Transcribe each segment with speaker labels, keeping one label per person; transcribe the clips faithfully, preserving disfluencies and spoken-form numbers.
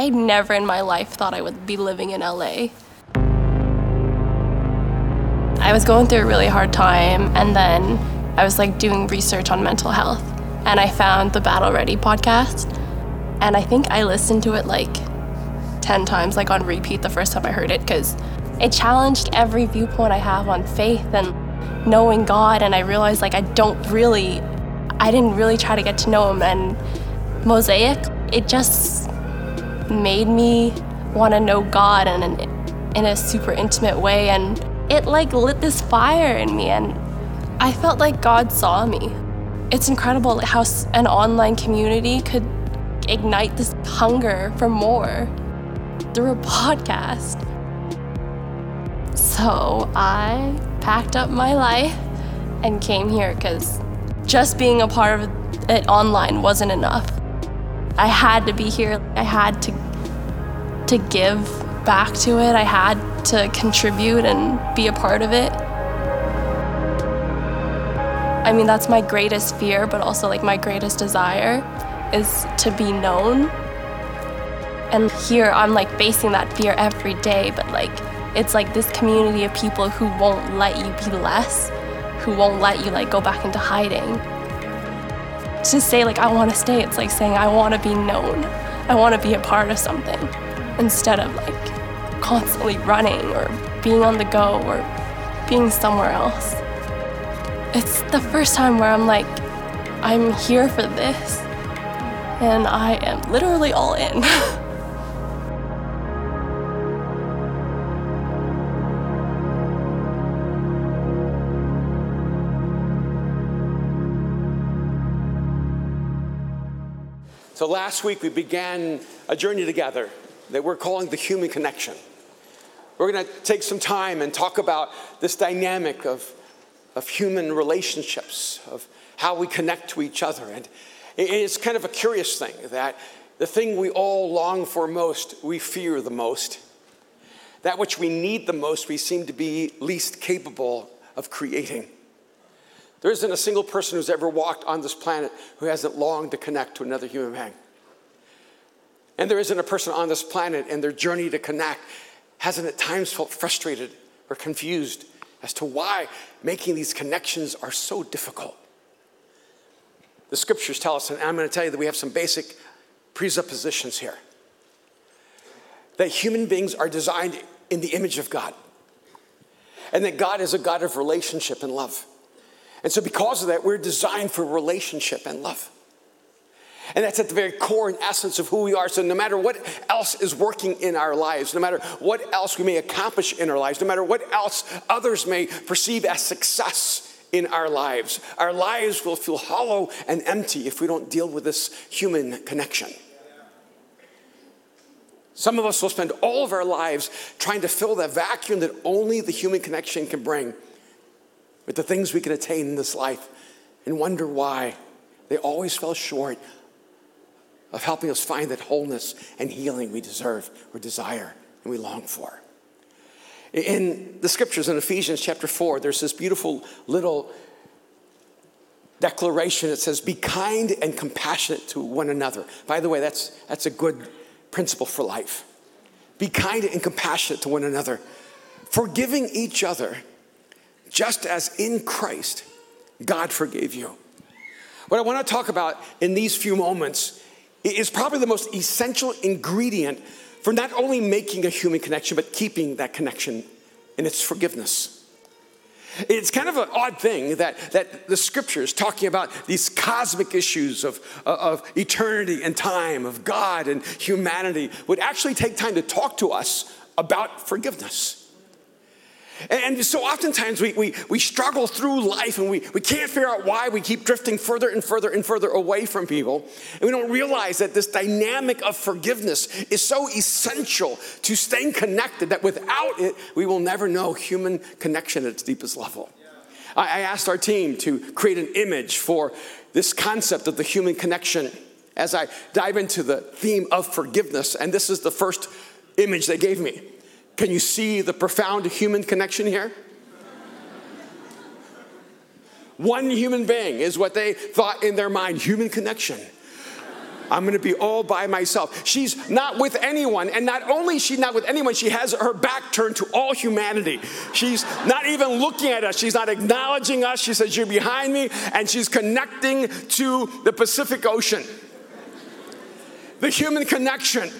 Speaker 1: I never in my life thought I would be living in L A. I was going through a really hard time, and then I was like doing research on mental health, and I found the Battle Ready podcast, and I think I listened to it like ten times, like on repeat the first time I heard it, because it challenged every viewpoint I have on faith and knowing God, and I realized like I don't really, I didn't really try to get to know him. And Mosaic, it just made me want to know God in, an, in a super intimate way, and it like lit this fire in me, and I felt like God saw me. It's incredible how an online community could ignite this hunger for more through a podcast. So I packed up my life and came here because just being a part of it online wasn't enough. I had to be here. I had to to give back to it. I had to contribute and be a part of it. I mean, that's my greatest fear, but also like my greatest desire is to be known. And here I'm like facing that fear every day, but like it's like this community of people who won't let you be less, who won't let you like go back into hiding. To say like I want to stay, it's like saying I want to be known. I want to be a part of something instead of like constantly running or being on the go or being somewhere else. It's the first time where I'm like, I'm here for this, and I am literally all in.
Speaker 2: So last week we began a journey together that we're calling the human connection. We're going to take some time and talk about this dynamic of, of human relationships, of how we connect to each other. And it's kind of a curious thing that the thing we all long for most, we fear the most. That which we need the most, we seem to be least capable of creating. There isn't a single person who's ever walked on this planet who hasn't longed to connect to another human being. And there isn't a person on this planet in their journey to connect hasn't at times felt frustrated or confused as to why making these connections are so difficult. The scriptures tell us, and I'm going to tell you that we have some basic presuppositions here, that human beings are designed in the image of God, and that God is a God of relationship and love. And so because of that, we're designed for relationship and love. And that's at the very core and essence of who we are. So no matter what else is working in our lives, no matter what else we may accomplish in our lives, no matter what else others may perceive as success in our lives, our lives will feel hollow and empty if we don't deal with this human connection. Some of us will spend all of our lives trying to fill that vacuum that only the human connection can bring with the things we can attain in this life, and wonder why they always fell short of helping us find that wholeness and healing we deserve or desire and we long for. In the scriptures in Ephesians chapter four, there's this beautiful little declaration that says, be kind and compassionate to one another. By the way, that's, that's a good principle for life. Be kind and compassionate to one another, forgiving each other, just as in Christ, God forgave you. What I want to talk about in these few moments is probably the most essential ingredient for not only making a human connection, but keeping that connection, and it's forgiveness. It's kind of an odd thing that, that the scriptures talking about these cosmic issues of, of eternity and time, of God and humanity, would actually take time to talk to us about forgiveness. And so oftentimes we, we, we struggle through life, and we, we can't figure out why we keep drifting further and further and further away from people. And we don't realize that this dynamic of forgiveness is so essential to staying connected that without it, we will never know human connection at its deepest level. I, I asked our team to create an image for this concept of the human connection as I dive into the theme of forgiveness. And this is the first image they gave me. Can you see the profound human connection here? One human being is what they thought in their mind, human connection. I'm going to be all by myself. She's not with anyone. And not only is she not with anyone, she has her back turned to all humanity. She's not even looking at us. She's not acknowledging us. She says, you're behind me. And she's connecting to the Pacific Ocean. The human connection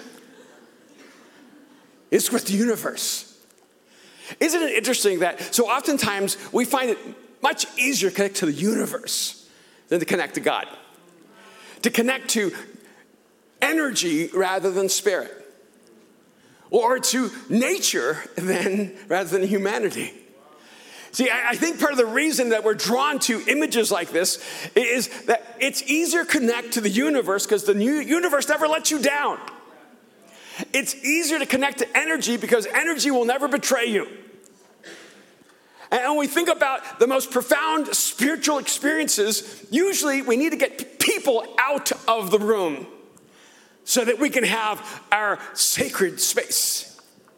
Speaker 2: is with the universe. Isn't it interesting that so oftentimes we find it much easier to connect to the universe than to connect to God? To connect to energy rather than spirit. Or to nature than, rather than humanity. See, I, I think part of the reason that we're drawn to images like this is that it's easier to connect to the universe because the new universe never lets you down. It's easier to connect to energy because energy will never betray you. And when we think about the most profound spiritual experiences, usually we need to get people out of the room so that we can have our sacred space.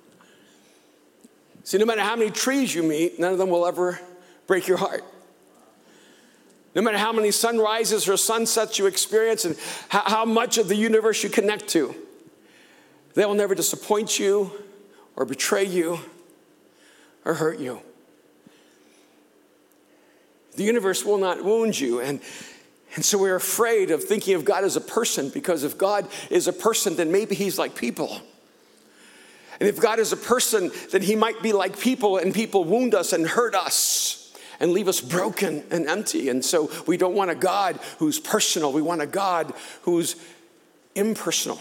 Speaker 2: See, no matter how many trees you meet, none of them will ever break your heart. No matter how many sunrises or sunsets you experience and how, how much of the universe you connect to, they will never disappoint you or betray you or hurt you. The universe will not wound you. And, and so we're afraid of thinking of God as a person, because if God is a person, then maybe he's like people. And if God is a person, then he might be like people, and people wound us and hurt us and leave us broken and empty. And so we don't want a God who's personal. We want a God who's impersonal.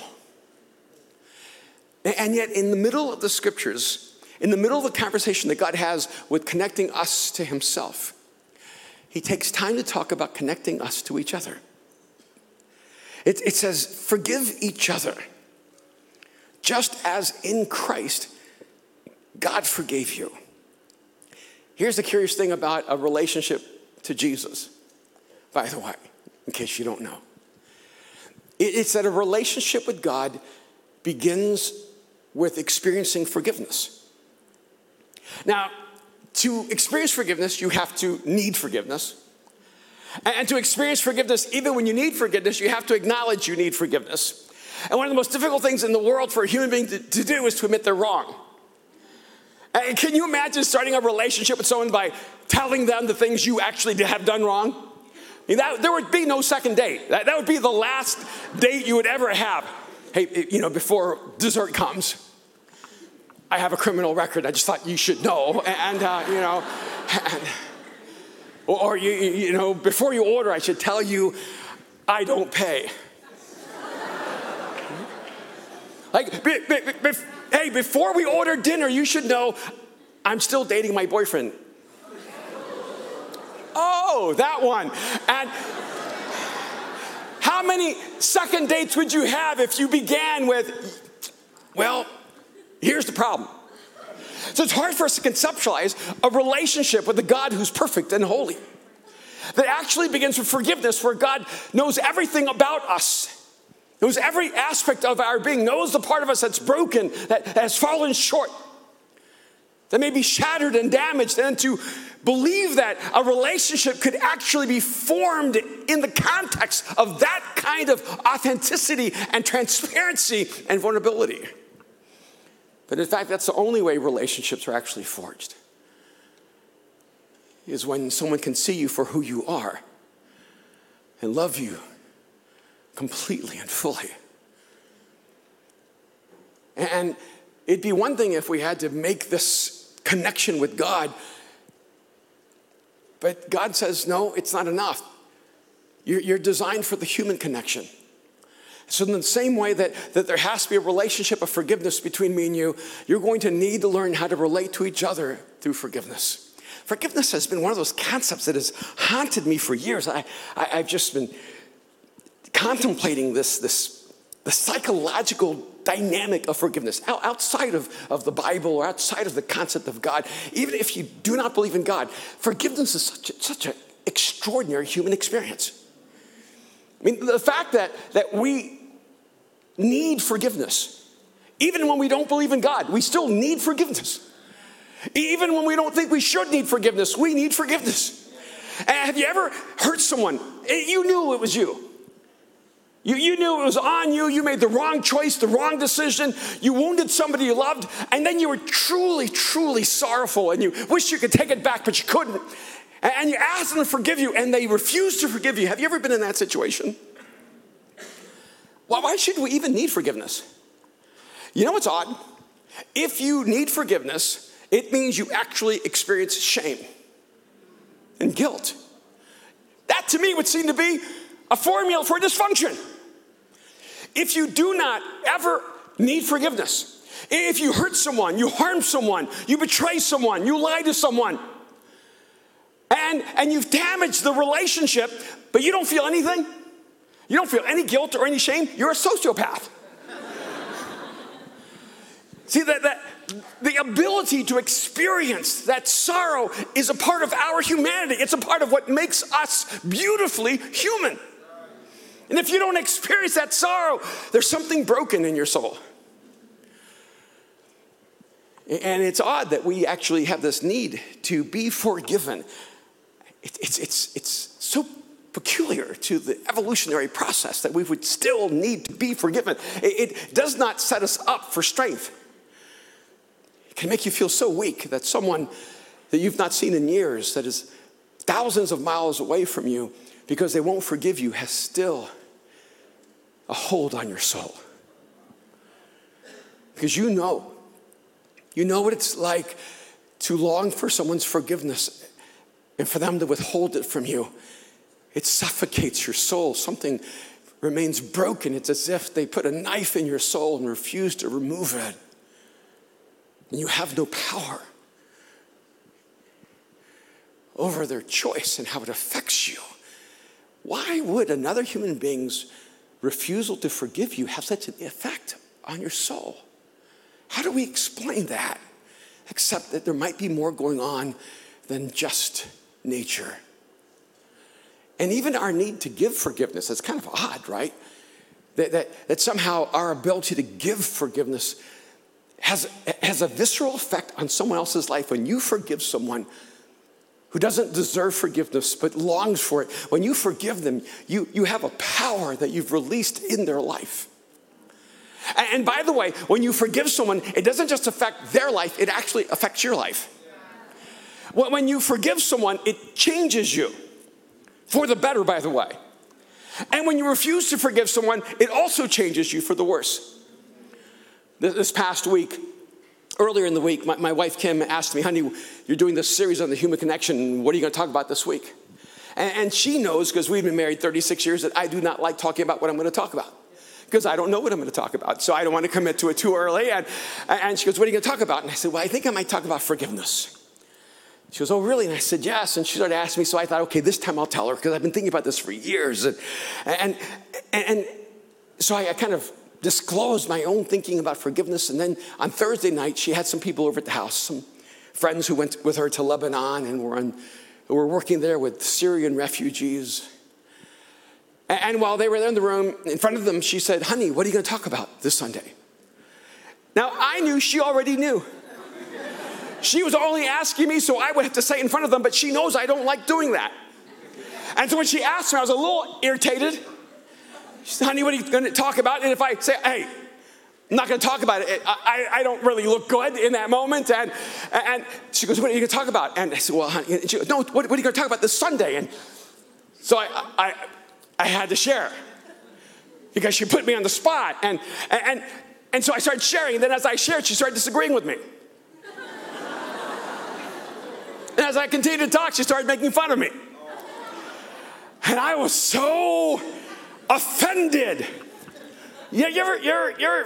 Speaker 2: And yet in the middle of the scriptures, in the middle of the conversation that God has with connecting us to himself, he takes time to talk about connecting us to each other. It, it says, forgive each other, just as in Christ, God forgave you. Here's the curious thing about a relationship to Jesus, by the way, in case you don't know. It, it's that a relationship with God begins with experiencing forgiveness. Now, to experience forgiveness, you have to need forgiveness. And to experience forgiveness, even when you need forgiveness, you have to acknowledge you need forgiveness. And one of the most difficult things in the world for a human being to, to do is to admit they're wrong. And can you imagine starting a relationship with someone by telling them the things you actually have done wrong? I mean, that, there would be no second date. That, that would be the last date you would ever have. Hey, you know, before dessert comes, I have a criminal record. I just thought you should know. And, uh, you know, and, or, you, you know, before you order, I should tell you I don't pay. Like, be, be, be, hey, before we order dinner, you should know I'm still dating my boyfriend. Oh, that one. And how many second dates would you have if you began with, well, here's the problem. So it's hard for us to conceptualize a relationship with a God who's perfect and holy. That actually begins with forgiveness, where God knows everything about us. Knows every aspect of our being, knows the part of us that's broken, that has fallen short, that may be shattered and damaged. And to believe that a relationship could actually be formed in the context of that kind of authenticity and transparency and vulnerability. But in fact, that's the only way relationships are actually forged, is when someone can see you for who you are and love you completely and fully. And it'd be one thing if we had to make this connection with God, but God says, no, it's not enough. You're, you're designed for the human connection. So in the same way that, that there has to be a relationship of forgiveness between me and you, you're going to need to learn how to relate to each other through forgiveness. Forgiveness has been one of those concepts that has haunted me for years. I, I, I've just been contemplating this, this the psychological dynamic of forgiveness outside of, of the Bible or outside of the concept of God. Even if you do not believe in God, forgiveness is such, a, such an extraordinary human experience. I mean, the fact that, that we need forgiveness, even when we don't believe in God, we still need forgiveness. Even when we don't think we should need forgiveness, we need forgiveness. And have you ever hurt someone? You knew it was you. You, you knew it was on you. You made the wrong choice, the wrong decision. You wounded somebody you loved. And then you were truly, truly sorrowful. And you wish you could take it back, but you couldn't. And, and you asked them to forgive you, and they refused to forgive you. Have you ever been in that situation? Why, why should we even need forgiveness? You know what's odd? If you need forgiveness, it means you actually experience shame and guilt. That to me would seem to be a formula for dysfunction. If you do not ever need forgiveness, if you hurt someone, you harm someone, you betray someone, you lie to someone, and, and you've damaged the relationship, but you don't feel anything, you don't feel any guilt or any shame, you're a sociopath. See, that, that the ability to experience that sorrow is a part of our humanity. It's a part of what makes us beautifully human. And if you don't experience that sorrow, there's something broken in your soul. And it's odd that we actually have this need to be forgiven. It, it's, it's, it's so peculiar to the evolutionary process that we would still need to be forgiven. It, it does not set us up for strength. It can make you feel so weak that someone that you've not seen in years, that is thousands of miles away from you, because they won't forgive you, has still a hold on your soul. Because you know, you know what it's like to long for someone's forgiveness and for them to withhold it from you. It suffocates your soul. Something remains broken. It's as if they put a knife in your soul and refuse to remove it. And you have no power over their choice and how it affects you. Why would another human being's refusal to forgive you have such an effect on your soul? How do we explain that? Except that there might be more going on than just nature. And even our need to give forgiveness, it's kind of odd, right? That, that, that somehow our ability to give forgiveness has, has a visceral effect on someone else's life. When you forgive someone who doesn't deserve forgiveness but longs for it, when you forgive them, you, you have a power that you've released in their life. And, and by the way, when you forgive someone, it doesn't just affect their life, it actually affects your life. When, when you forgive someone, it changes you. For the better, by the way. And when you refuse to forgive someone, it also changes you for the worse. This, this past week, Earlier in the week, my, my wife Kim asked me, honey, you're doing this series on the human connection. What are you going to talk about this week? And, and she knows, because we've been married thirty-six years, that I do not like talking about what I'm going to talk about. Because I don't know what I'm going to talk about. So I don't want to commit to it too early. And, and she goes, what are you going to talk about? And I said, well, I think I might talk about forgiveness. She goes, oh, really? And I said, yes. And she started asking me. So I thought, okay, this time I'll tell her, because I've been thinking about this for years. And, and, and, and so I, I kind of disclosed my own thinking about forgiveness. And then on Thursday night, she had some people over at the house, some friends who went with her to Lebanon and were, on, were working there with Syrian refugees. And, and while they were there in the room, in front of them, she said, honey, what are you going to talk about this Sunday? Now, I knew she already knew. She was only asking me so I would have to say it in front of them, but she knows I don't like doing that. And so when she asked me, I was a little irritated. She said, honey, what are you going to talk about? And if I say, hey, I'm not going to talk about it, I, I don't really look good in that moment. And, and she goes, what are you going to talk about? And I said, well, honey, and she goes, no, what, what are you going to talk about this Sunday? And so I, I, I had to share because she put me on the spot. And, and, and so I started sharing. And then as I shared, she started disagreeing with me. And as I continued to talk, she started making fun of me. And I was so offended. Yeah, you ever, you ever, you ever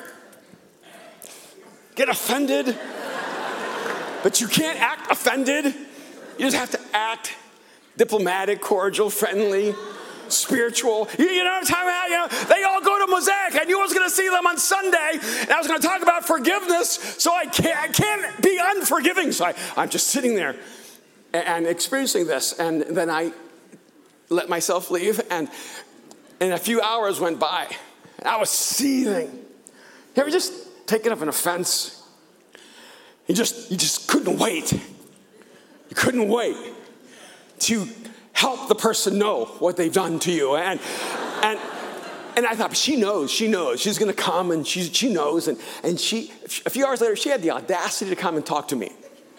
Speaker 2: get offended, but you can't act offended? You just have to act diplomatic, cordial, friendly, spiritual. You, you know what I'm talking about? You know, they all go to Mosaic. I knew I was going to see them on Sunday, and I was going to talk about forgiveness, so I can't, I can't be unforgiving. So I, I'm just sitting there and experiencing this, and then I let myself leave, and, and a few hours went by, and I was seething. You ever just taken up an offense? You just, you just couldn't wait. You couldn't wait to help the person know what they've done to you. And, and, and I thought, she knows, she knows. She's going to come, and she, she knows. And, and she, a few hours later, she had the audacity to come and talk to me.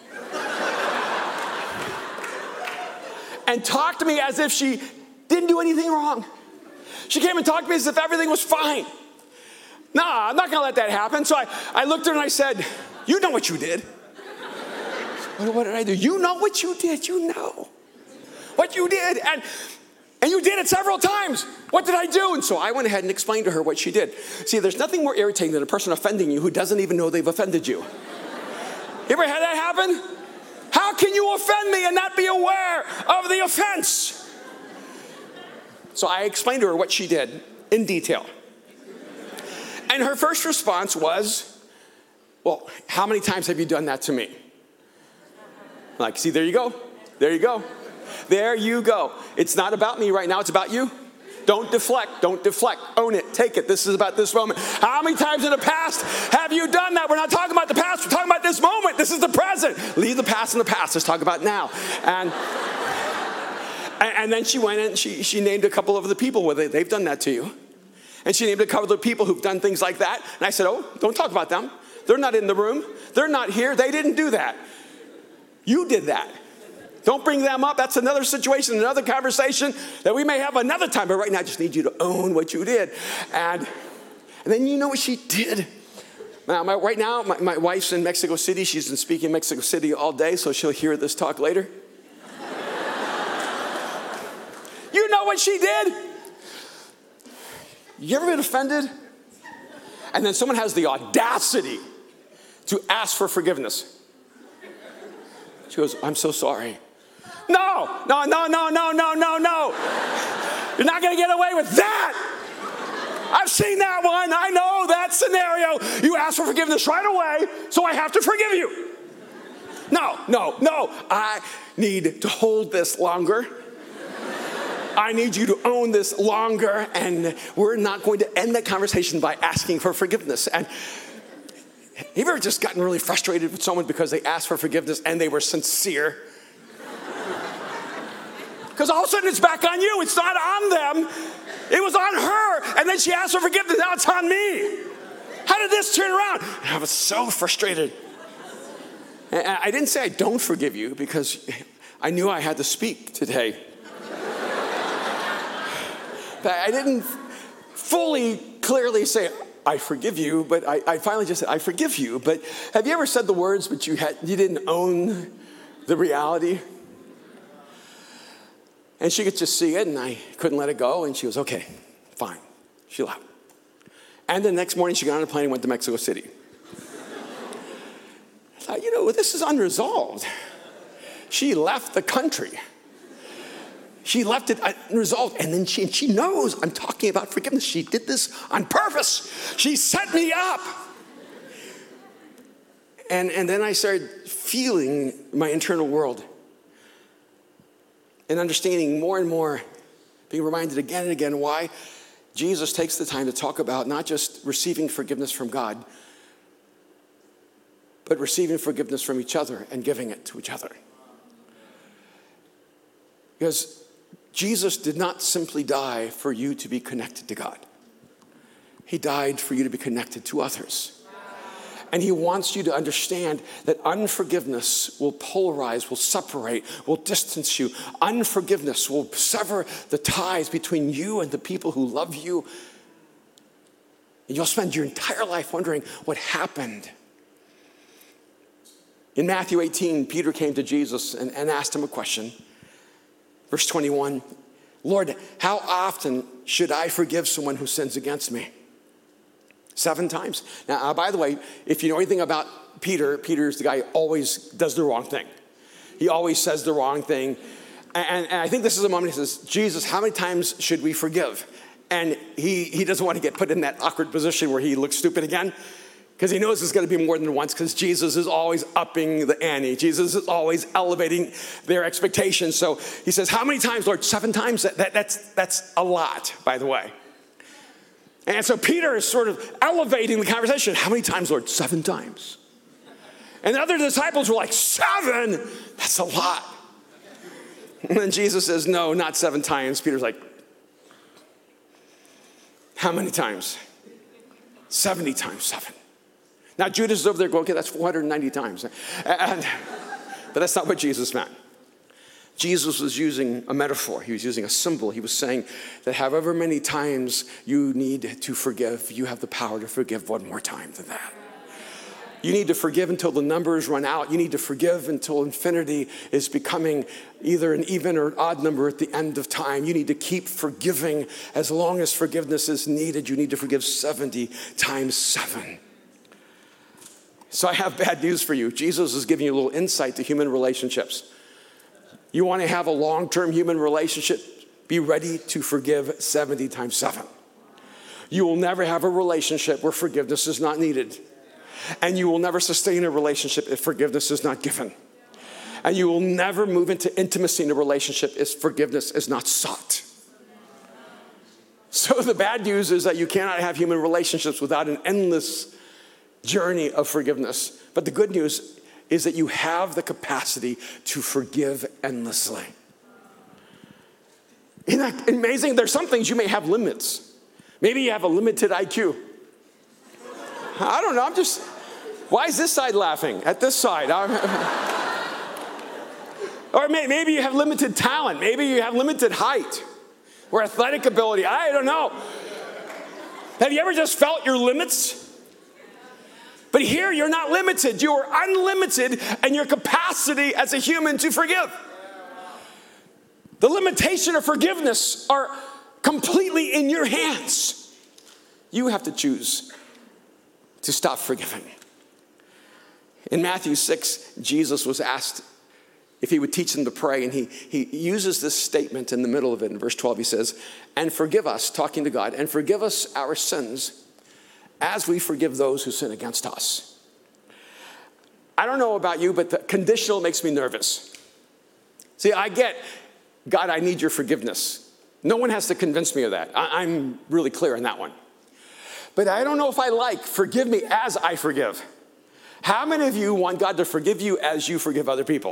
Speaker 2: And talk to me as if she didn't do anything wrong. She came and talked to me as if everything was fine. Nah, I'm not going to let that happen. So I, I looked at her and I said, you know what you did. What, what did I do? You know what you did. You know what you did. And, and you did it several times. What did I do? And so I went ahead and explained to her what she did. See, there's nothing more irritating than a person offending you who doesn't even know they've offended you. You ever had that happen? How can you offend me and not be aware of the offense? So I explained to her what she did in detail. And her first response was, well, how many times have you done that to me? Like, see, there you go. There you go. There you go. It's not about me right now. It's about you. Don't deflect. Don't deflect. Own it. Take it. This is about this moment. How many times in the past have you done that? We're not talking about the past. We're talking about this moment. This is the present. Leave the past in the past. Let's talk about now. And and then she went and she, she named a couple of the people where they, they've done that to you. And she named a couple of the people who've done things like that. And I said, oh, don't talk about them. They're not in the room. They're not here. They didn't do that. You did that. Don't bring them up. That's another situation, another conversation that we may have another time. But right now, I just need you to own what you did. And, and then you know what she did. Now, my, right now, my, my wife's in Mexico City. She's been speaking in Mexico City all day, so she'll hear this talk later. You know what she did? You ever been offended? And then someone has the audacity to ask for forgiveness. She goes, I'm so sorry. No, no, no, no, no, no, no, no. You're not going to get away with that. I've seen that one. I know that scenario. You ask for forgiveness right away, so I have to forgive you. No, no, no. I need to hold this longer. I need you to own this longer, and we're not going to end that conversation by asking for forgiveness. And have you ever just gotten really frustrated with someone because they asked for forgiveness and they were sincere? Because all of a sudden it's back on you. It's not on them. It was on her. And then she asked for forgiveness. Now it's on me. How did this turn around? I was so frustrated. And I didn't say I don't forgive you because I knew I had to speak today. But I didn't fully, clearly say, I forgive you, but I, I finally just said, I forgive you. But have you ever said the words, but you had you didn't own the reality? And she could just see it, and I couldn't let it go. And she goes, okay, fine. She left. And the next morning, she got on a plane and went to Mexico City. I thought, you know, this is unresolved. She left the country. She left it unresolved, and then she, and she knows I'm talking about forgiveness. She did this on purpose. She set me up. And, and then I started feeling my internal world and understanding more and more, being reminded again and again why Jesus takes the time to talk about not just receiving forgiveness from God, but receiving forgiveness from each other and giving it to each other. Because Jesus did not simply die for you to be connected to God. He died for you to be connected to others. And he wants you to understand that unforgiveness will polarize, will separate, will distance you. Unforgiveness will sever the ties between you and the people who love you. And you'll spend your entire life wondering what happened. In Matthew eighteen, Peter came to Jesus and, and asked him a question. Verse twenty-one, Lord, how often should I forgive someone who sins against me? Seven times. Now, uh, by the way, if you know anything about Peter, Peter's the guy who always does the wrong thing. He always says the wrong thing. And, and I think this is a moment he says, Jesus, how many times should we forgive? And he, he doesn't want to get put in that awkward position where he looks stupid again, because he knows it's going to be more than once, because Jesus is always upping the ante. Jesus is always elevating their expectations. So he says, how many times, Lord? Seven times? That, that, that's, that's a lot, by the way. And so Peter is sort of elevating the conversation. How many times, Lord? Seven times. And the other disciples were like, seven? That's a lot. And then Jesus says, no, not seven times. Peter's like, How many times? seventy times seven. Now Judas is over there going, okay, that's four hundred ninety times. And, but that's not what Jesus meant. Jesus was using a metaphor. He was using a symbol. He was saying that however many times you need to forgive, you have the power to forgive one more time than that. You need to forgive until the numbers run out. You need to forgive until infinity is becoming either an even or an odd number at the end of time. You need to keep forgiving as long as forgiveness is needed. You need to forgive seventy times seven. So I have bad news for you. Jesus is giving you a little insight to human relationships. You want to have a long-term human relationship? Be ready to forgive seventy times seven. You will never have a relationship where forgiveness is not needed. And you will never sustain a relationship if forgiveness is not given. And you will never move into intimacy in a relationship if forgiveness is not sought. So the bad news is that you cannot have human relationships without an endless journey of forgiveness. But the good news is that you have the capacity to forgive endlessly. Isn't that amazing? There's some things you may have limits. Maybe you have a limited I Q. I don't know, I'm just, why is this side laughing at this side? Or maybe you have limited talent. Maybe you have limited height or athletic ability. I don't know. Have you ever just felt your limits? But here you're not limited. You are unlimited in your capacity as a human to forgive. The limitation of forgiveness are completely in your hands. You have to choose to stop forgiving. In Matthew six, Jesus was asked if he would teach them to pray, and he, he uses this statement in the middle of it. In verse twelve, he says, and forgive us, talking to God, and forgive us our sins as we forgive those who sin against us. I don't know about you, but the conditional makes me nervous. See, I get, God, I need your forgiveness. No one has to convince me of that. I, I'm really clear on that one. But I don't know if I like, forgive me as I forgive. How many of you want God to forgive you as you forgive other people?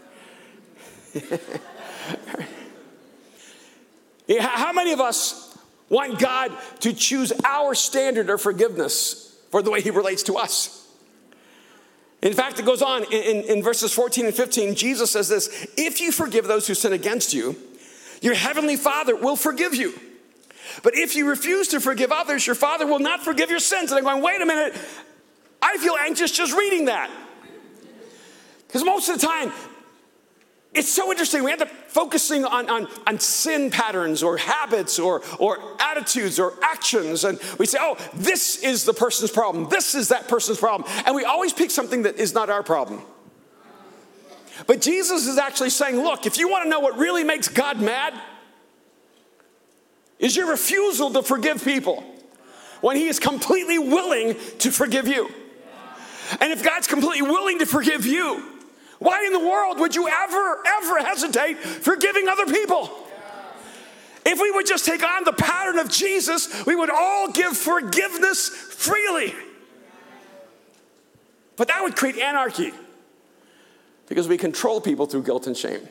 Speaker 2: Yeah, how many of us want God to choose our standard of forgiveness for the way he relates to us? In fact, it goes on in, in, in verses fourteen and fifteen, Jesus says this, if you forgive those who sin against you, your heavenly Father will forgive you. But if you refuse to forgive others, your Father will not forgive your sins. And I'm going, wait a minute, I feel anxious just reading that. Because most of the time, it's so interesting. We end up focusing on, on, on sin patterns or habits or, or attitudes or actions. And we say, oh, this is the person's problem. This is that person's problem. And we always pick something that is not our problem. But Jesus is actually saying, look, if you want to know what really makes God mad, is your refusal to forgive people when he is completely willing to forgive you. And if God's completely willing to forgive you, why in the world would you ever, ever hesitate forgiving other people? If we would just take on the pattern of Jesus, we would all give forgiveness freely. But that would create anarchy because we control people through guilt and shame.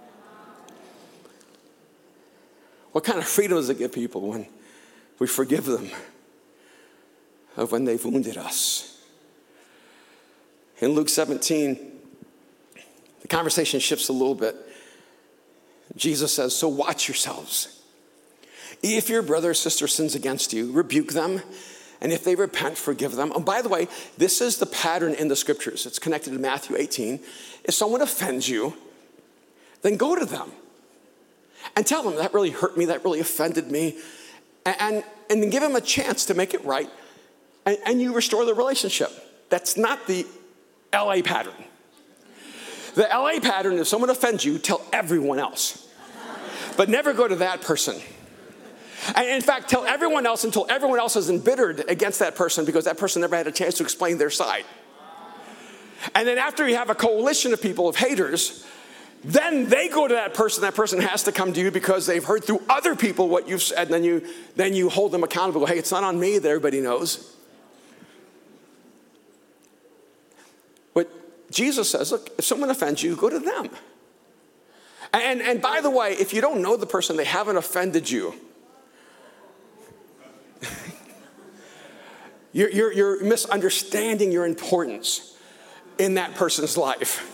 Speaker 2: What kind of freedom does it give people when we forgive them of when they've wounded us? In Luke seventeen, the conversation shifts a little bit. Jesus says, so watch yourselves. If your brother or sister sins against you, rebuke them. And if they repent, forgive them. And by the way, this is the pattern in the scriptures. It's connected to Matthew eighteen. If someone offends you, then go to them and tell them, that really hurt me, that really offended me. And, and, and then give them a chance to make it right. And, and you restore the relationship. That's not the L A pattern. The L A pattern, if someone offends you, tell everyone else. But never go to that person. And in fact, tell everyone else until everyone else is embittered against that person because that person never had a chance to explain their side. And then after you have a coalition of people, of haters, then they go to that person. That person has to come to you because they've heard through other people what you've said. And then you, then you hold them accountable. Hey, it's not on me that everybody knows. But Jesus says, look, if someone offends you, go to them. And, and by the way, if you don't know the person, they haven't offended you. You're, you're, you're misunderstanding your importance in that person's life.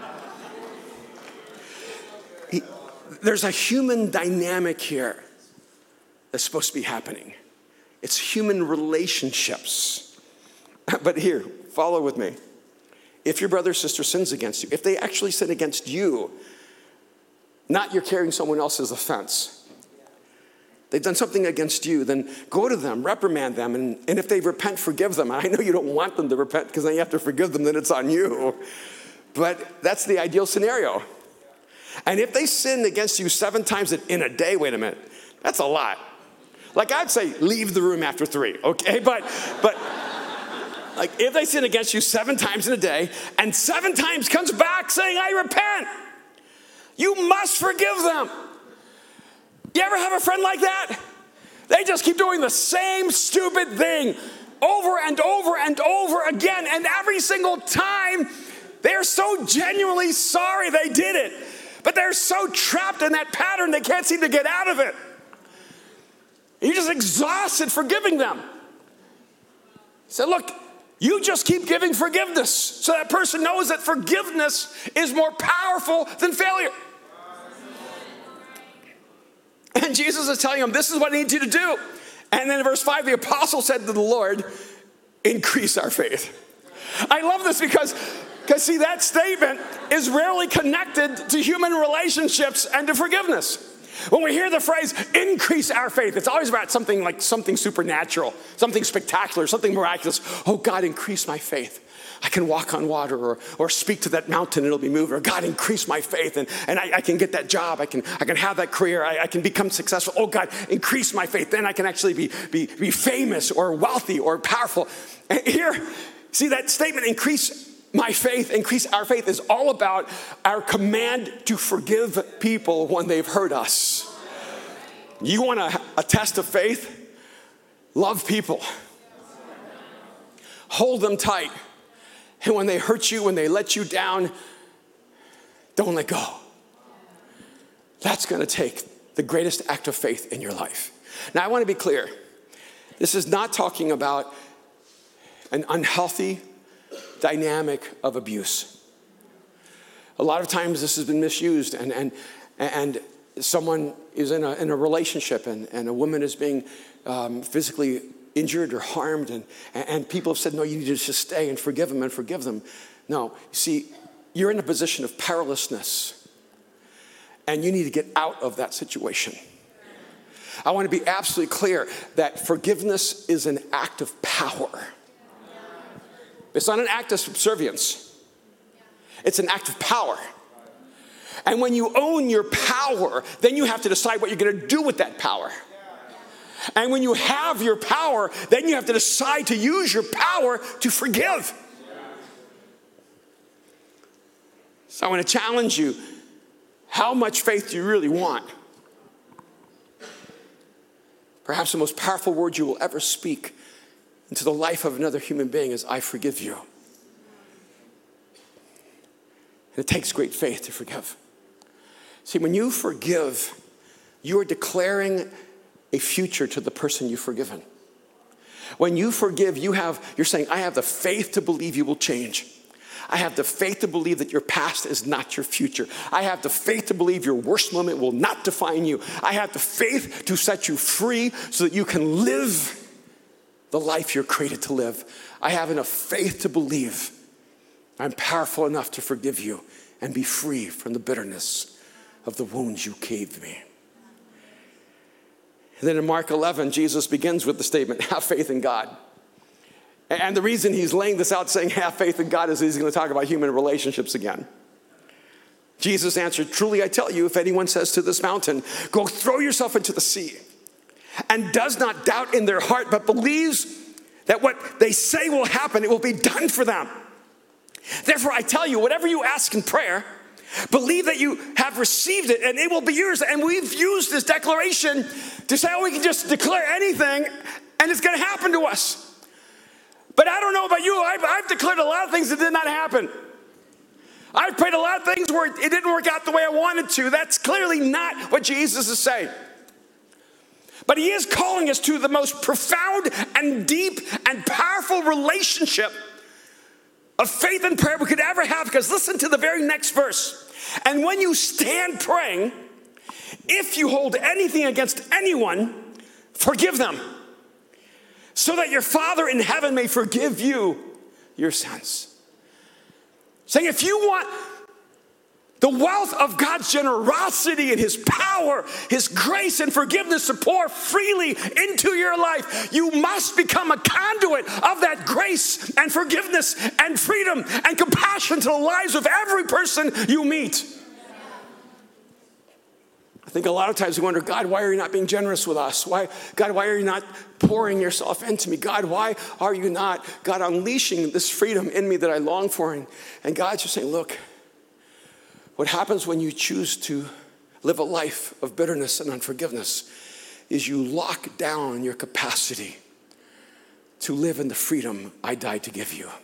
Speaker 2: He, there's a human dynamic here that's supposed to be happening. It's human relationships. But here, follow with me. If your brother or sister sins against you, if they actually sin against you, not you're carrying someone else's offense, they've done something against you, then go to them, reprimand them, and, and if they repent, forgive them. I know you don't want them to repent because then you have to forgive them, then it's on you. But that's the ideal scenario. And if they sin against you seven times in a day, wait a minute, that's a lot. Like I'd say, leave the room after three, okay? But, but like if they sin against you seven times in a day, and seven times comes back saying, I repent, you must forgive them. You ever have a friend like that? They just keep doing the same stupid thing over and over and over again. And every single time, they're so genuinely sorry they did it. But they're so trapped in that pattern, they can't seem to get out of it. You're just exhausted forgiving them. So look, you just keep giving forgiveness so that person knows that forgiveness is more powerful than failure. And Jesus is telling them, this is what I need you to do. And then in verse five, the apostle said to the Lord, increase our faith. I love this because, because see, that statement is rarely connected to human relationships and to forgiveness. When we hear the phrase, increase our faith, it's always about something like something supernatural, something spectacular, something miraculous. Oh, God, increase my faith. I can walk on water, or, or speak to that mountain and it'll be moved. Or God, increase my faith and, and I, I can get that job. I can, I can have that career. I, I can become successful. Oh God, increase my faith. Then I can actually be, be, be famous or wealthy or powerful. And here, see that statement, increase my faith, increase our faith, is all about our command to forgive people when they've hurt us. You want a, a test of faith? Love people. Hold them tight. And when they hurt you, when they let you down, don't let go. That's going to take the greatest act of faith in your life. Now, I want to be clear. This is not talking about an unhealthy dynamic of abuse. A lot of times this has been misused, and and and someone is in a, in a relationship, and, and a woman is being um, physically injured or harmed, and, and people have said, no, you need to just stay and forgive them and forgive them. No, you see, you're in a position of powerlessness, and you need to get out of that situation. I want to be absolutely clear that forgiveness is an act of power. It's not an act of subservience. It's an act of power. And when you own your power, then you have to decide what you're going to do with that power. And when you have your power, then you have to decide to use your power to forgive. So I want to challenge you. How much faith do you really want? Perhaps the most powerful word you will ever speak into the life of another human being is, I forgive you. And it takes great faith to forgive. See, when you forgive, you are declaring a future to the person you've forgiven. When you forgive, you have, you're saying, I have the faith to believe you will change. I have the faith to believe that your past is not your future. I have the faith to believe your worst moment will not define you. I have the faith to set you free so that you can live the life you're created to live. I have enough faith to believe I'm powerful enough to forgive you and be free from the bitterness of the wounds you gave me. And then in Mark eleven, Jesus begins with the statement, have faith in God. And the reason he's laying this out saying have faith in God is he's going to talk about human relationships again. Jesus answered, truly I tell you, if anyone says to this mountain, go throw yourself into the sea, and does not doubt in their heart, but believes that what they say will happen, it will be done for them. Therefore I tell you, whatever you ask in prayer, believe that you have received it and it will be yours. And we've used this declaration to say, oh, we can just declare anything and it's going to happen to us. But I don't know about you, I've, I've declared a lot of things that did not happen. I've prayed a lot of things where it didn't work out the way I wanted to. That's clearly not what Jesus is saying. But he is calling us to the most profound and deep and powerful relationship of faith and prayer we could ever have, because listen to the very next verse. And when you stand praying, if you hold anything against anyone, forgive them, so that your Father in heaven may forgive you your sins. Saying if you want the wealth of God's generosity and his power, his grace and forgiveness to pour freely into your life, you must become a conduit of that grace and forgiveness and freedom and compassion to the lives of every person you meet. I think a lot of times we wonder, God, why are you not being generous with us? Why, God, why are you not pouring yourself into me? God, why are you not, God, unleashing this freedom in me that I long for? And, and God's just saying, look, what happens when you choose to live a life of bitterness and unforgiveness is you lock down your capacity to live in the freedom I died to give you.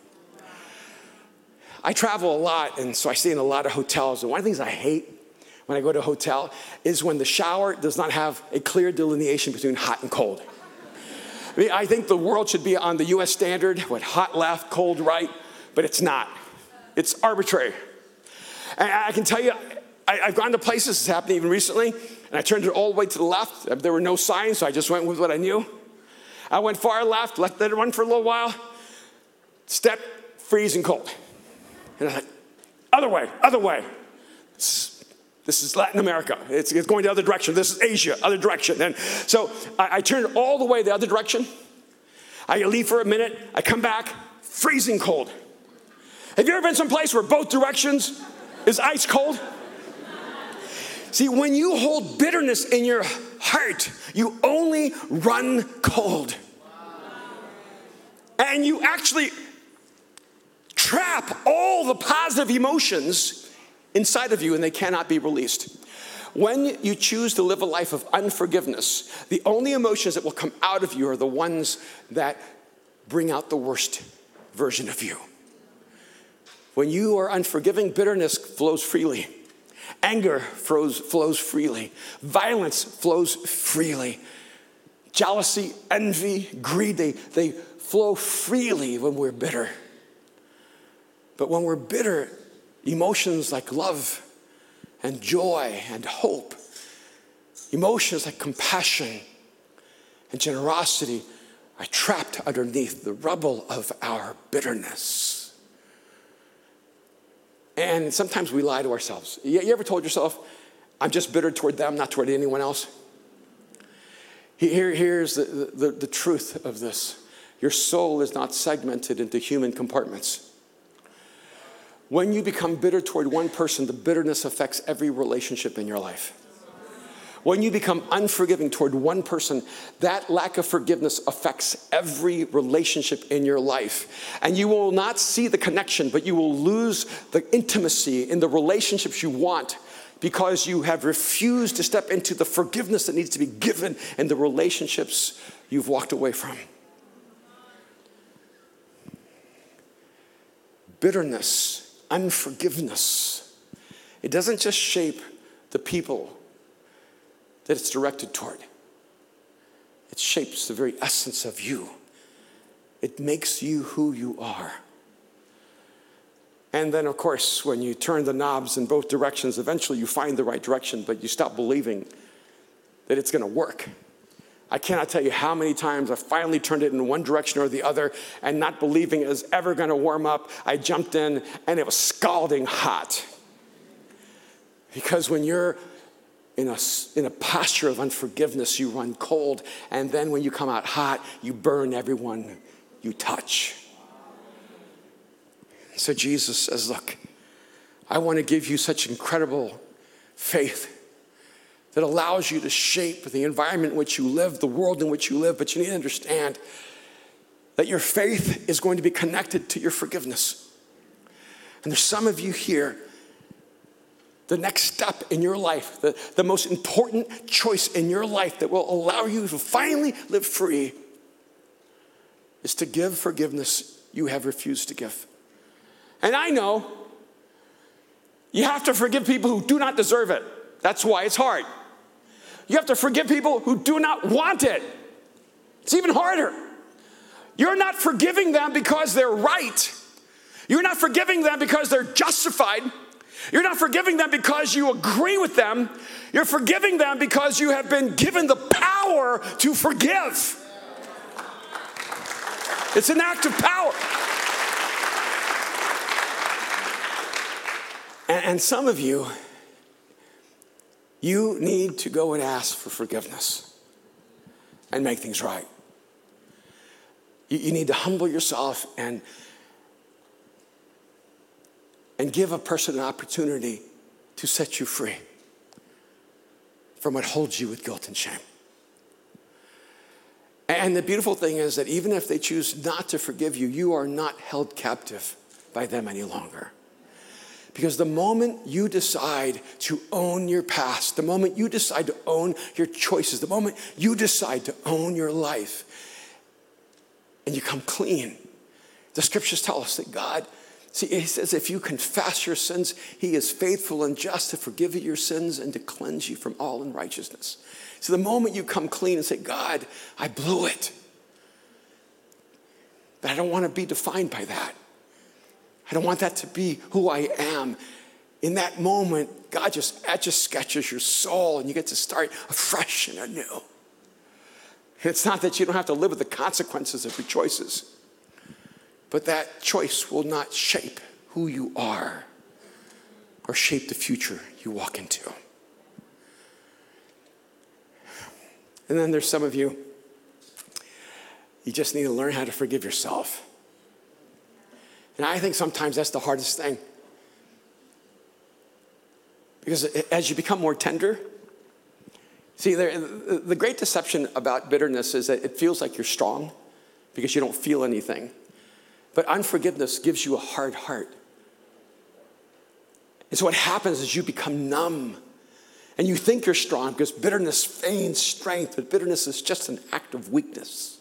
Speaker 2: I travel a lot, and so I stay in a lot of hotels. And one of the things I hate when I go to a hotel is when the shower does not have a clear delineation between hot and cold. I mean, I think the world should be on the U S standard, with hot left, cold right, but it's not. It's arbitrary. And I can tell you, I, I've gone to places, it's happened even recently, and I turned it all the way to the left. There were no signs, so I just went with what I knew. I went far left, let it run for a little while, step, freezing cold. And I thought, other way, other way. This is, this is Latin America. It's, it's going the other direction. This is Asia, other direction. And so I, I turned all the way the other direction. I leave for a minute. I come back, freezing cold. Have you ever been someplace where both directions is ice cold? See, when you hold bitterness in your heart, you only run cold. And you actually trap all the positive emotions inside of you, and they cannot be released. When you choose to live a life of unforgiveness, the only emotions that will come out of you are the ones that bring out the worst version of you. When you are unforgiving, bitterness flows freely. Anger flows, flows freely. Violence flows freely. Jealousy, envy, greed, they, they flow freely when we're bitter. But when we're bitter, emotions like love and joy and hope, emotions like compassion and generosity are trapped underneath the rubble of our bitterness. And sometimes we lie to ourselves. You ever told yourself, I'm just bitter toward them, not toward anyone else? Here, here's the, the, the truth of this. Your soul is not segmented into human compartments. When you become bitter toward one person, the bitterness affects every relationship in your life. When you become unforgiving toward one person, that lack of forgiveness affects every relationship in your life. And you will not see the connection, but you will lose the intimacy in the relationships you want because you have refused to step into the forgiveness that needs to be given in the relationships you've walked away from. Bitterness, unforgiveness, it doesn't just shape the people that it's directed toward. It shapes the very essence of you. It makes you who you are. And then, of course, when you turn the knobs in both directions, eventually you find the right direction, but you stop believing that it's going to work. I cannot tell you how many times I finally turned it in one direction or the other, and not believing it was ever going to warm up, I jumped in, and it was scalding hot. Because when you're In a, in a posture of unforgiveness, you run cold, and then when you come out hot, you burn everyone you touch. So Jesus says, look, I want to give you such incredible faith that allows you to shape the environment in which you live, the world in which you live, but you need to understand that your faith is going to be connected to your forgiveness. And there's some of you here, the next step in your life, the, the most important choice in your life that will allow you to finally live free is to give forgiveness you have refused to give. And I know you have to forgive people who do not deserve it. That's why it's hard. You have to forgive people who do not want it. It's even harder. You're not forgiving them because they're right. You're not forgiving them because they're justified. You're not forgiving them because you agree with them. You're forgiving them because you have been given the power to forgive. It's an act of power. And, and some of you, you need to go and ask for forgiveness and make things right. You, you need to humble yourself and, and give a person an opportunity to set you free from what holds you with guilt and shame. And the beautiful thing is that even if they choose not to forgive you, you are not held captive by them any longer. Because the moment you decide to own your past, the moment you decide to own your choices, the moment you decide to own your life, and you come clean, the scriptures tell us that God, see, he says if you confess your sins, he is faithful and just to forgive you your sins and to cleanse you from all unrighteousness. So the moment you come clean and say, God, I blew it, but I don't want to be defined by that. I don't want that to be who I am. In that moment, God just etch-a-sketches your soul and you get to start afresh and anew. It's not that you don't have to live with the consequences of your choices, but that choice will not shape who you are or shape the future you walk into. And then there's some of you, you just need to learn how to forgive yourself. And I think sometimes that's the hardest thing. Because as you become more tender, see, the great deception about bitterness is that it feels like you're strong because you don't feel anything. But unforgiveness gives you a hard heart. And so what happens is you become numb. And you think you're strong because bitterness feigns strength, but bitterness is just an act of weakness.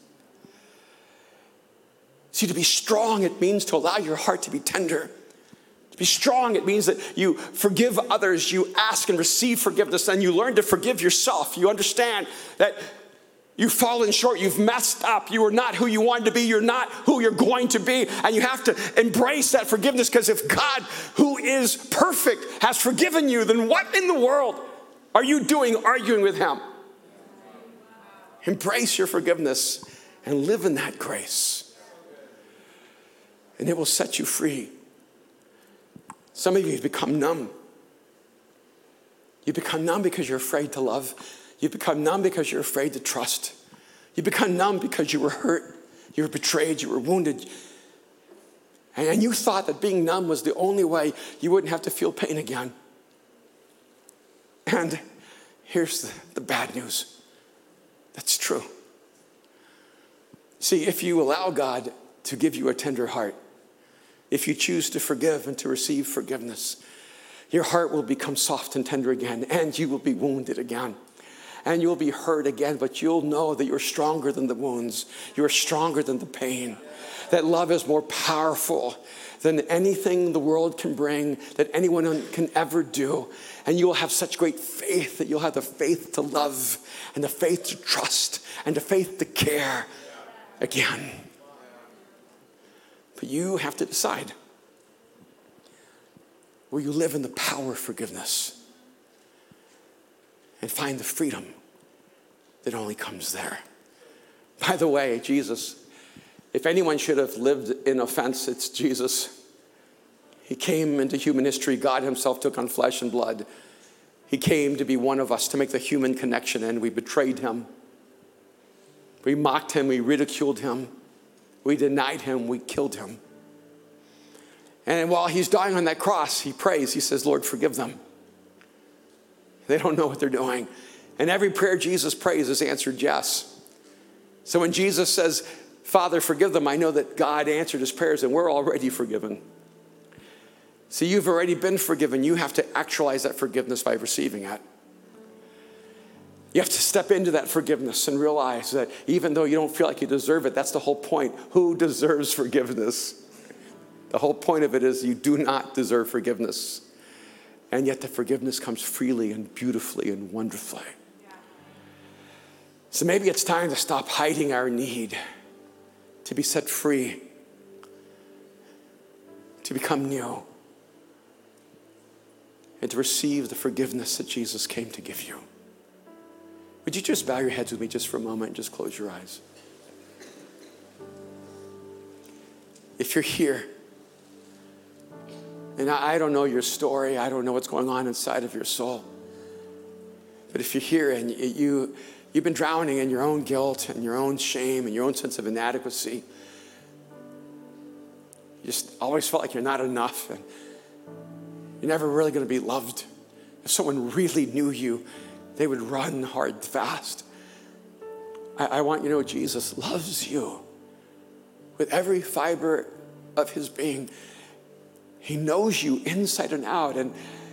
Speaker 2: See, to be strong, it means to allow your heart to be tender. To be strong, it means that you forgive others, you ask and receive forgiveness, and you learn to forgive yourself. You understand that you've fallen short, you've messed up, you are not who you wanted to be, you're not who you're going to be, and you have to embrace that forgiveness, because if God, who is perfect, has forgiven you, then what in the world are you doing arguing with him? Embrace your forgiveness and live in that grace. And it will set you free. Some of you have become numb. You become numb because you're afraid to love. You become numb because you're afraid to trust. You become numb because you were hurt. You were betrayed. You were wounded. And you thought that being numb was the only way you wouldn't have to feel pain again. And here's the, the bad news. That's true. See, if you allow God to give you a tender heart, if you choose to forgive and to receive forgiveness, your heart will become soft and tender again, and you will be wounded again, and you'll be hurt again, but you'll know that you're stronger than the wounds. You're stronger than the pain. That love is more powerful than anything the world can bring, that anyone can ever do. And you'll have such great faith that you'll have the faith to love and the faith to trust and the faith to care again. But you have to decide. Will you live in the power of forgiveness and find the freedom that only comes there? By the way, Jesus, if anyone should have lived in offense, it's Jesus. He came into human history. God himself took on flesh and blood. He came to be one of us, to make the human connection, and we betrayed him. We mocked him. We ridiculed him. We denied him. We killed him. And while he's dying on that cross, he prays. He says, Lord, forgive them. They don't know what they're doing. And every prayer Jesus prays is answered yes. So when Jesus says, Father, forgive them, I know that God answered his prayers and we're already forgiven. See, you've already been forgiven. You have to actualize that forgiveness by receiving it. You have to step into that forgiveness and realize that even though you don't feel like you deserve it, that's the whole point. Who deserves forgiveness? The whole point of it is you do not deserve forgiveness. And yet the forgiveness comes freely and beautifully and wonderfully. So maybe it's time to stop hiding our need to be set free, to become new, and to receive the forgiveness that Jesus came to give you. Would you just bow your heads with me just for a moment and just close your eyes? If you're here, and I don't know your story, I don't know what's going on inside of your soul, but if you're here and you, you've been drowning in your own guilt and your own shame and your own sense of inadequacy, you just always felt like you're not enough and you're never really going to be loved. If someone really knew you, they would run hard, fast. I, I want you to know Jesus loves you with every fiber of his being. He knows you inside and out, and,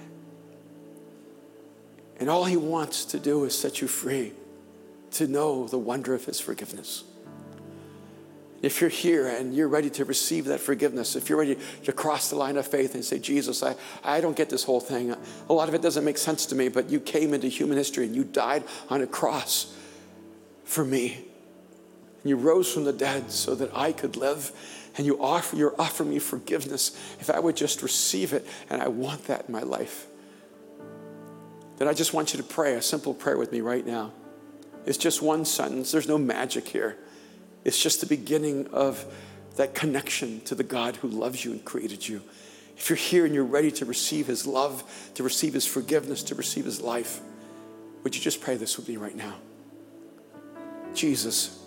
Speaker 2: and all he wants to do is set you free, to know the wonder of his forgiveness. If you're here and you're ready to receive that forgiveness, if you're ready to cross the line of faith and say, Jesus, I, I don't get this whole thing. A lot of it doesn't make sense to me, but you came into human history and you died on a cross for me. And you rose from the dead so that I could live. And you offer, you're offering me forgiveness. If I would just receive it, and I want that in my life, then I just want you to pray a simple prayer with me right now. It's just one sentence. There's no magic here. It's just the beginning of that connection to the God who loves you and created you. If you're here and you're ready to receive his love, to receive his forgiveness, to receive his life, would you just pray this with me right now? Jesus,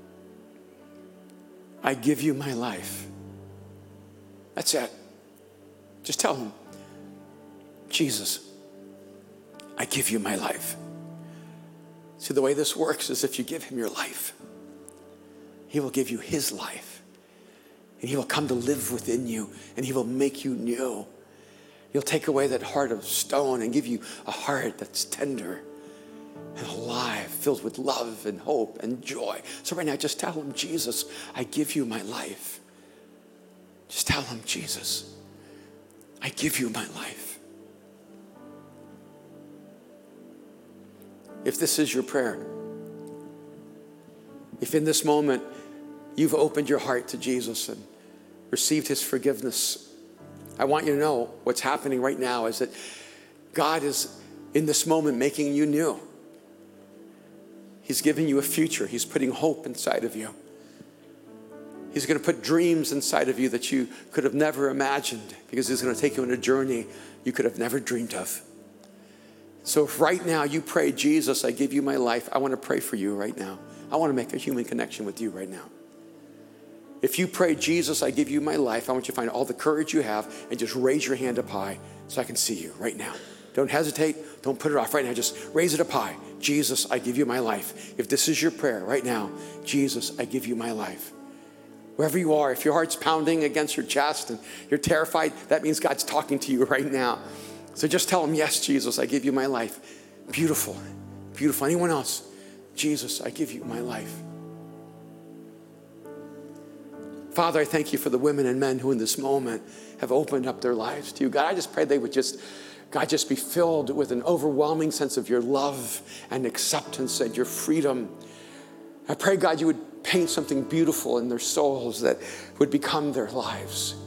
Speaker 2: I give you my life. That's it. Just tell him, Jesus, I give you my life. See, the way this works is if you give him your life, he will give you his life. And he will come to live within you, and he will make you new. He'll take away that heart of stone and give you a heart that's tender and alive, filled with love and hope and joy. So right now, just tell him, Jesus, I give you my life. Just tell him, Jesus, I give you my life. If this is your prayer, if in this moment you've opened your heart to Jesus and received his forgiveness, I want you to know what's happening right now is that God is in this moment making you new. He's giving you a future. He's putting hope inside of you. He's going to put dreams inside of you that you could have never imagined, because he's going to take you on a journey you could have never dreamed of. So if right now you pray, Jesus, I give you my life, I want to pray for you right now. I want to make a human connection with you right now. If you pray, Jesus, I give you my life, I want you to find all the courage you have and just raise your hand up high so I can see you right now. Don't hesitate. Don't put it off right now. Just raise it up high. Jesus, I give you my life. If this is your prayer right now, Jesus, I give you my life. Wherever you are, if your heart's pounding against your chest and you're terrified, that means God's talking to you right now. So just tell him, yes, Jesus, I give you my life. Beautiful, beautiful. Anyone else? Jesus, I give you my life. Father, I thank you for the women and men who in this moment have opened up their lives to you. God, I just pray they would just, God, just be filled with an overwhelming sense of your love and acceptance and your freedom. I pray, God, you would paint something beautiful in their souls that would become their lives.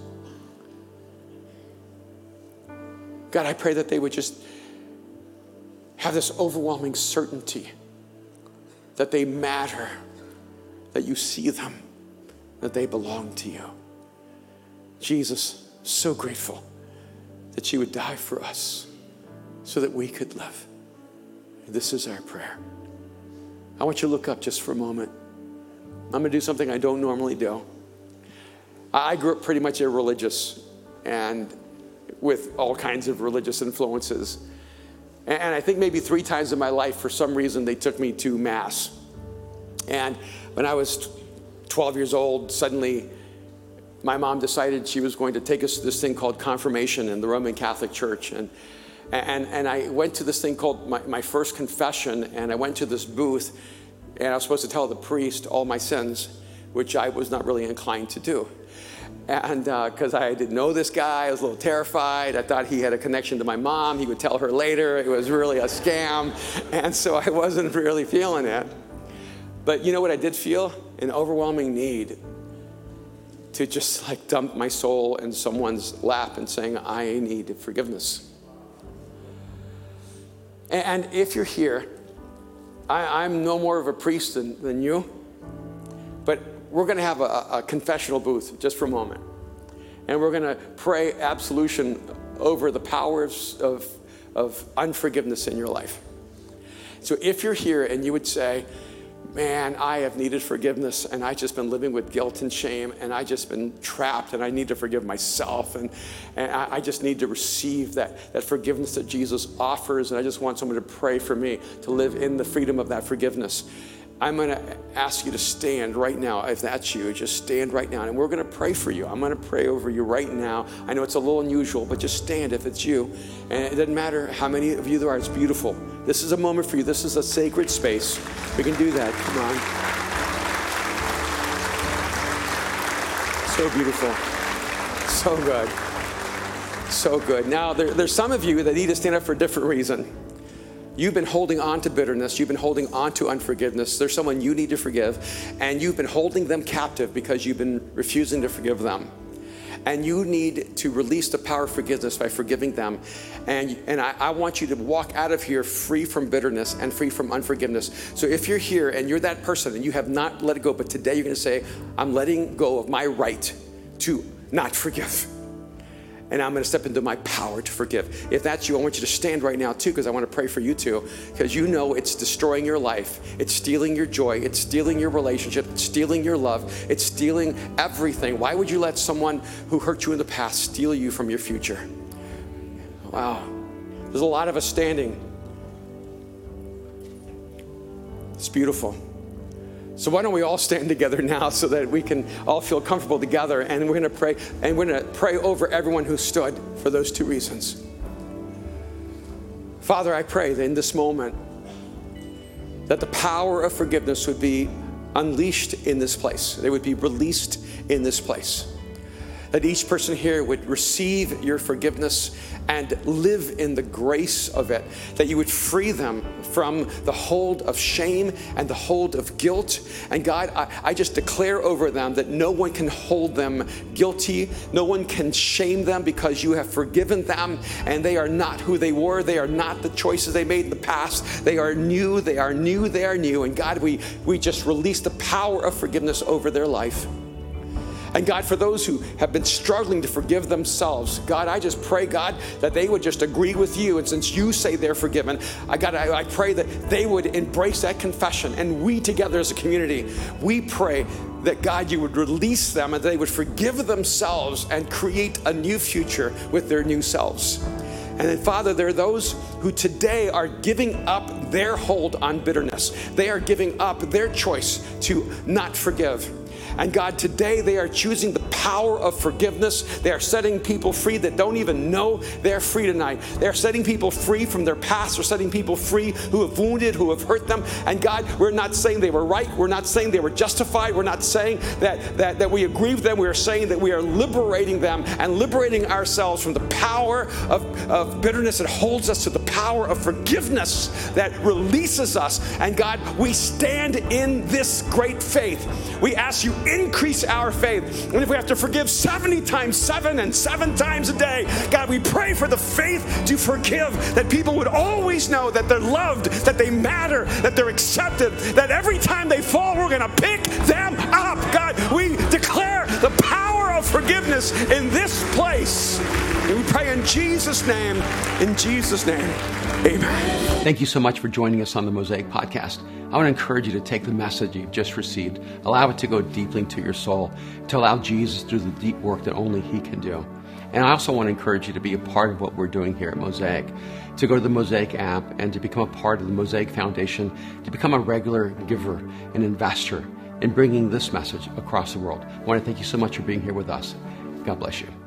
Speaker 2: God, I pray that they would just have this overwhelming certainty that they matter, that you see them, that they belong to you. Jesus, so grateful that you would die for us so that we could live. This is our prayer. I want you to look up just for a moment. I'm going to do something I don't normally do. I grew up pretty much irreligious and with all kinds of religious influences. And I think maybe three times in my life, for some reason, they took me to Mass. And when I was twelve years old, suddenly my mom decided she was going to take us to this thing called confirmation in the Roman Catholic Church. And and, and I went to this thing called my, my first confession, and I went to this booth, and I was supposed to tell the priest all my sins, which I was not really inclined to do. And because uh, I didn't know this guy, I was a little terrified. I thought he had a connection to my mom. He would tell her later. It was really a scam. And so I wasn't really feeling it. But you know what I did feel? An overwhelming need to just like dump my soul in someone's lap and saying, I need forgiveness. And if you're here, I, I'm no more of a priest than, than you, but we're going to have a, a confessional booth just for a moment. And we're going to pray absolution over the powers of, of unforgiveness in your life. So if you're here and you would say, man, I have needed forgiveness and I've just been living with guilt and shame and I've just been trapped and I need to forgive myself and, and I, I just need to receive that, that forgiveness that Jesus offers, and I just want someone to pray for me to live in the freedom of that forgiveness. I'm going to ask you to stand right now. If that's you, just stand right now. And we're going to pray for you. I'm going to pray over you right now. I know it's a little unusual, but just stand if it's you. And it doesn't matter how many of you there are. It's beautiful. This is a moment for you. This is a sacred space. We can do that. Come on. So beautiful. So good. So good. Now, there, there's some of you that need to stand up for a different reason. You've been holding on to bitterness. You've been holding on to unforgiveness. There's someone you need to forgive, and you've been holding them captive because you've been refusing to forgive them. And you need to release the power of forgiveness by forgiving them. And, and I, I want you to walk out of here free from bitterness and free from unforgiveness. So if you're here and you're that person and you have not let it go, but today you're going to say, I'm letting go of my right to not forgive. And I'm going to step into my power to forgive. If that's you, I want you to stand right now too, because I want to pray for you too, because you know it's destroying your life. It's stealing your joy. It's stealing your relationship. It's stealing your love. It's stealing everything. Why would you let someone who hurt you in the past steal you from your future? Wow. There's a lot of us standing. It's beautiful. So why don't we all stand together now so that we can all feel comfortable together, and we're going to pray, and we're going to pray over everyone who stood for those two reasons. Father, I pray that in this moment that the power of forgiveness would be unleashed in this place. They would be released in this place. That each person here would receive your forgiveness and live in the grace of it. That you would free them from the hold of shame and the hold of guilt. And God, I, I just declare over them that no one can hold them guilty. No one can shame them, because you have forgiven them and they are not who they were. They are not the choices they made in the past. They are new, they are new, they are new. And God, we, we just release the power of forgiveness over their life. And God, for those who have been struggling to forgive themselves, God, I just pray, God, that they would just agree with you. And since you say they're forgiven, I God, I, I pray that they would embrace that confession. And we together as a community, we pray that God, you would release them and they would forgive themselves and create a new future with their new selves. And then, Father, there are those who today are giving up their hold on bitterness. They are giving up their choice to not forgive. And God, today they are choosing the power of forgiveness. They are setting people free that don't even know they're free tonight. They're setting people free from their past. They're setting people free who have wounded, who have hurt them. And God, we're not saying they were right. We're not saying they were justified. We're not saying that, that, that we agree with them. We are saying that we are liberating them and liberating ourselves from the power of, of bitterness that holds us to the power of forgiveness that releases us. And God, we stand in this great faith. We ask you, increase our faith. And if we have to forgive seventy times seven and seven times a day, God, we pray for the faith to forgive, that people would always know that they're loved, that they matter, that they're accepted, that every time they fall, we're going to pick them up. God, we declare the power of forgiveness in this place. And we pray in Jesus' name, in Jesus' name, amen.
Speaker 3: Thank you so much for joining us on the Mosaic Podcast. I want to encourage you to take the message you've just received, allow it to go deeply into your soul, to allow Jesus to do the deep work that only He can do. And I also want to encourage you to be a part of what we're doing here at Mosaic, to go to the Mosaic app and to become a part of the Mosaic Foundation, to become a regular giver, an investor in bringing this message across the world. I want to thank you so much for being here with us. God bless you.